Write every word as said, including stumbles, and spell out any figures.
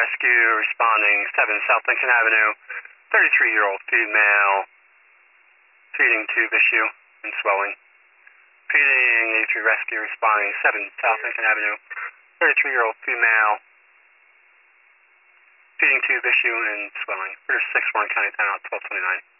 Rescue responding seven South Lincoln Avenue, thirty-three-year-old female, feeding tube issue and swelling. Feeding eighty-three Rescue responding seven South Lincoln Avenue, thirty-three-year-old female, feeding tube issue and swelling. Six Warren County, ten out, twelve twenty-nine.